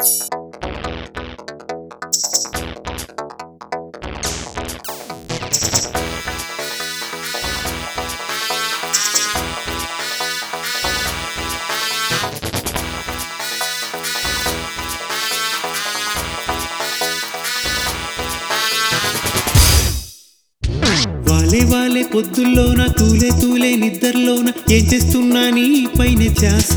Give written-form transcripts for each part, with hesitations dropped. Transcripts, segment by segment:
వాలే వాలే పొద్దుల్లోన తూలే తూలే నిద్రలోన ఏం చేస్తున్నా నీ పైన ధ్యాస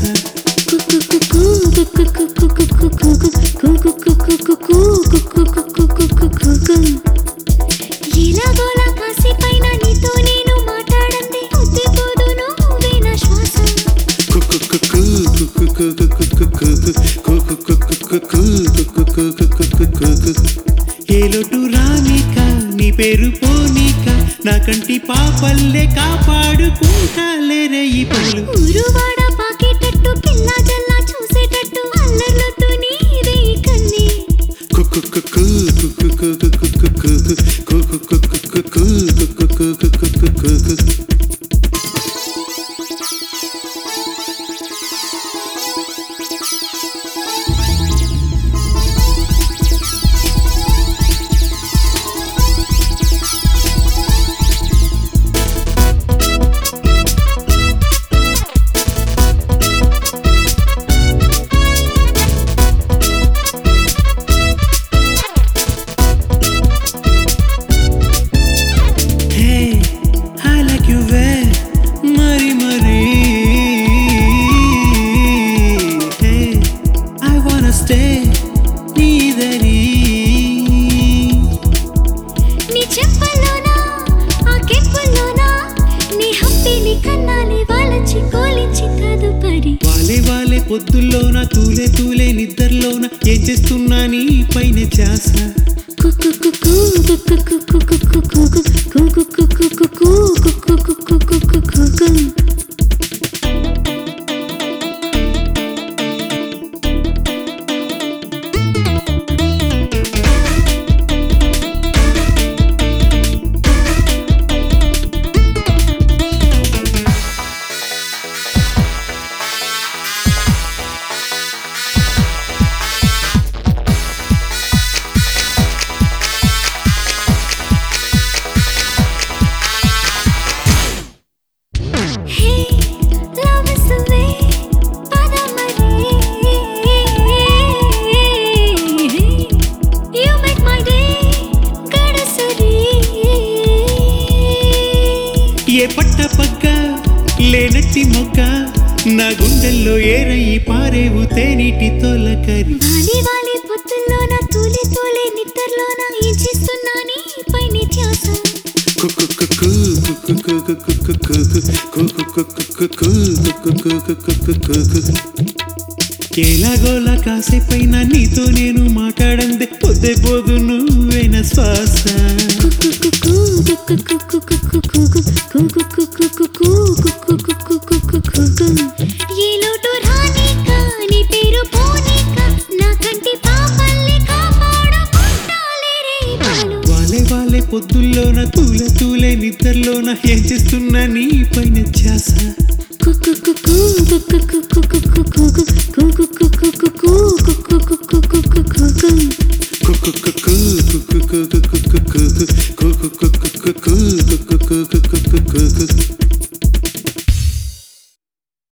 ఎలాగోలా కాసేపైన నీతో నేను మాట్లాడండి పొద్దుపోదు నువ్వే నా శ్వాస ఏ లోటు రానిక నీ పేరు పోనీక నా కంటి పాపల్లే కాపాడుకుంటాలేరే ఈ పనులు ఊరువాడ పాకేటట్టు పిల్లా జల్లా చూసేటట్టు అల్లర్లతో నీదే కన్నీ నీ చెంపల్లోనా ఆ కెంపుల్లోనా నీ హంపిని కన్నాలి వాళ్ళచి కోలించి తదుపరి వాలే వాలే పొద్దుల్లోన తూలే తూలే నిద్రలోన ఏం చేస్తున్నా నీ పైన ధ్యాస ఏ పట్ట పక్క లేనట్టి మొక్క నా గుండెల్లో ఏరయ్యి పారేవు తేనీటి తోలకరి వాలి వాలి పొద్దుల్లోన తూలి తూలి నిద్రలోన ఏం చేస్తున్నా నీ పైన ధ్యాస ఎలాగోలా కాసేపైన నీతో నేను మాట్లాడందే పొద్దే పోదు నువ్వేన శ్వాస ఏ లోటు రానిక నీ పేరు పోనీక నా కంటి పాపల్ని కాపాడుకుంటాలేరే పాలు వాలే వాలే పొద్దుల్లోన తూలే తూలే నిద్రలోన ఏం చేస్తున్నా నీ పైన ధ్యాస